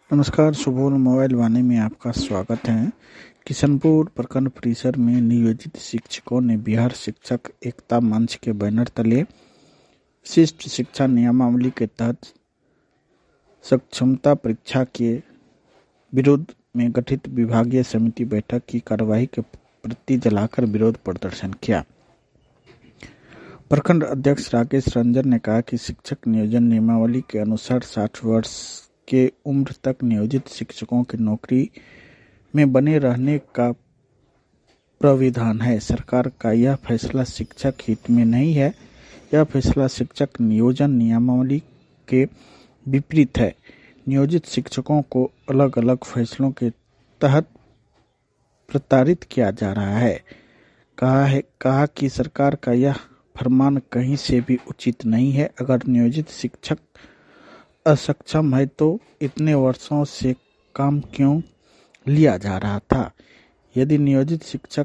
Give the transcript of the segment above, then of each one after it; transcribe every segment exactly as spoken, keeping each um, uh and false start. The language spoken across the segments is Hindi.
नमस्कार, सुबोल मोबाइल वाणी में आपका स्वागत है। किशनपुर प्रखंड परिसर में नियोजित शिक्षकों ने बिहार शिक्षक एकता मंच के बैनर तले विशिष्ट शिक्षा नियमावली के तहत सक्षमता परीक्षा के विरोध में गठित विभागीय समिति बैठक की कार्यवाही के प्रति जलाकर विरोध प्रदर्शन किया। प्रखंड अध्यक्ष राकेश रंजन ने कहा कि शिक्षक नियोजन नियमावली के अनुसार साठ वर्ष के उम्र तक नियोजित शिक्षकों की नौकरी में बने रहने का प्राविधान है। सरकार का यह फैसला शिक्षक हित में नहीं है। यह फैसला शिक्षक नियोजन नियमावली के विपरीत है। नियोजित शिक्षकों को अलग अलग फैसलों के तहत प्रताड़ित किया जा रहा है। कहा है कहा कि सरकार का यह फरमान कहीं से भी उचित नहीं है। अगर नियोजित शिक्षक असक्षम है तो इतने वर्षों से काम क्यों लिया जा रहा था? यदि नियोजित शिक्षक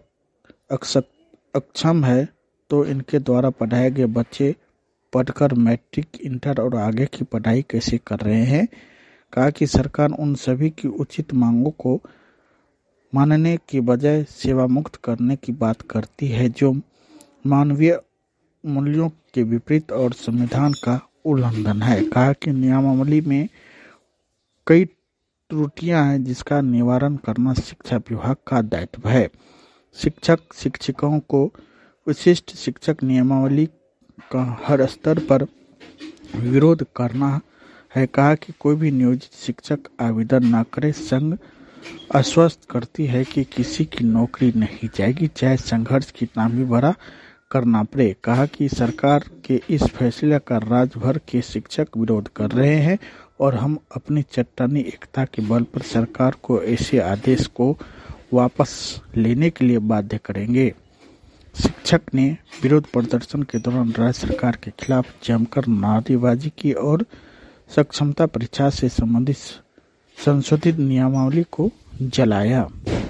अक्षम है तो इनके द्वारा पढ़ाए गए बच्चे पढ़कर मैट्रिक, इंटर और आगे की पढ़ाई कैसे कर रहे हैं? कहा कि सरकार उन सभी की उचित मांगों को मानने के बजाय सेवा मुक्त करने की बात करती है, जो मानवीय मूल्यों के विपरीत और संविधान का उल्लंघन है। कहा कि नियमावली में कई त्रुटियां हैं जिसका निवारण करना शिक्षा विभाग का दायित्व है। शिक्षक शिक्षकों को विशिष्ट शिक्षक नियमावली का हर स्तर पर विरोध करना है। कहा कि कोई भी नियोजित शिक्षक आवेदन न करे। संघ आश्वस्त करती है कि किसी की नौकरी नहीं जाएगी, चाहे संघर्ष कितना भी बड़ा करना पड़े। कहा कि सरकार के इस फैसले का राज्य भर के शिक्षक विरोध कर रहे हैं और हम अपनी चट्टानी एकता के बल पर सरकार को ऐसे आदेश को वापस लेने के लिए बाध्य करेंगे। शिक्षक ने विरोध प्रदर्शन के दौरान राज्य सरकार के खिलाफ जमकर नारेबाजी की और सक्षमता परीक्षा से संबंधित संशोधित नियमावली को जलाया।